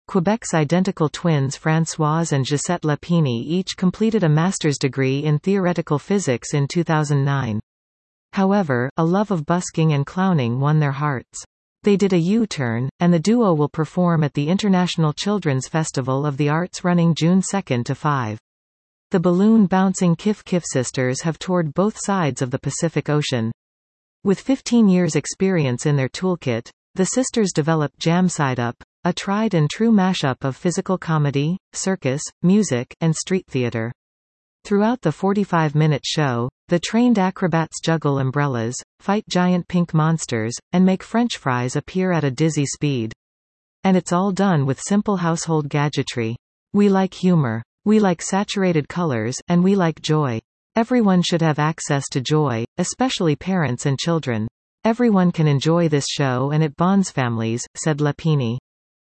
Quebec's identical twins Françoise and Gisette Lapini each completed a master's degree in theoretical physics in 2009. However, a love of busking and clowning won their hearts. They did a U-turn, and the duo will perform at the International Children's Festival of the Arts running June 2 to 5. The balloon-bouncing Kif Kif sisters have toured both sides of the Pacific Ocean. With 15 years' experience in their toolkit, the sisters developed Jam Side Up, a tried-and-true mashup of physical comedy, circus, music, and street theater. Throughout the 45-minute show, the trained acrobats juggle umbrellas, fight giant pink monsters, and make French fries appear at a dizzy speed. And it's all done with simple household gadgetry. We like humor. We like saturated colors, and we like joy. Everyone should have access to joy, especially parents and children. Everyone can enjoy this show and it bonds families, said Lapini.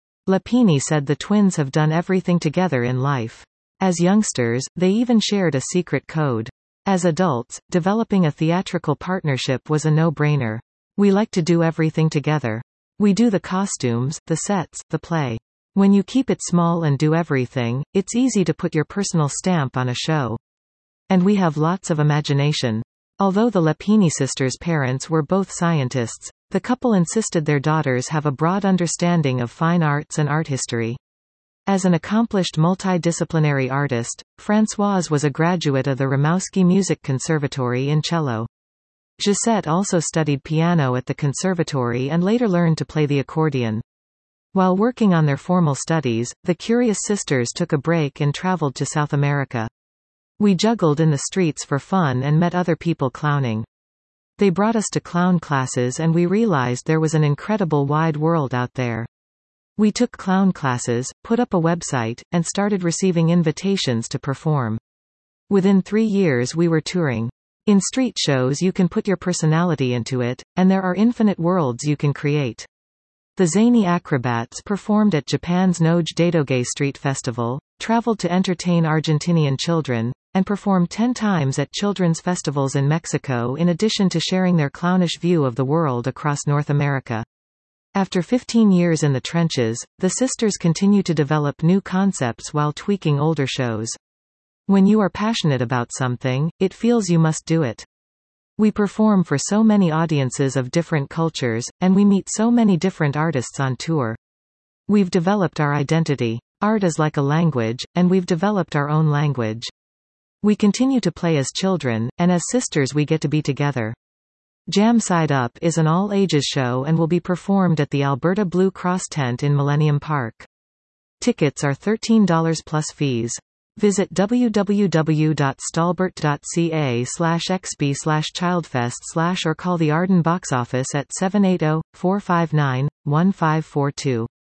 Lapini said the twins have done everything together in life. As youngsters, they even shared a secret code. As adults, developing a theatrical partnership was a no-brainer. We like to do everything together. We do the costumes, the sets, the play. When you keep it small and do everything, it's easy to put your personal stamp on a show. And we have lots of imagination. Although the Lapini sisters' parents were both scientists, the couple insisted their daughters have a broad understanding of fine arts and art history. As an accomplished multidisciplinary artist, Françoise was a graduate of the Rimouski Music Conservatory in cello. Gisette also studied piano at the conservatory and later learned to play the accordion. While working on their formal studies, the Curious sisters took a break and traveled to South America. We juggled in the streets for fun and met other people clowning. They brought us to clown classes and we realized there was an incredible wide world out there. We took clown classes, put up a website, and started receiving invitations to perform. Within 3 years we were touring. In street shows you can put your personality into it, and there are infinite worlds you can create. The zany acrobats performed at Japan's Noge Dadoge Street Festival, traveled to entertain Argentinian children, and performed 10 times at children's festivals in Mexico in addition to sharing their clownish view of the world across North America. After 15 years in the trenches, the sisters continue to develop new concepts while tweaking older shows. When you are passionate about something, it feels you must do it. We perform for so many audiences of different cultures, and we meet so many different artists on tour. We've developed our identity. Art is like a language, and we've developed our own language. We continue to play as children, and as sisters we get to be together. Jam Side Up is an all-ages show and will be performed at the Alberta Blue Cross tent in Millennium Park. Tickets are $13 plus fees. Visit www.stallbert.ca/xb/childfest/ or call the Arden box office at 780-459-1542.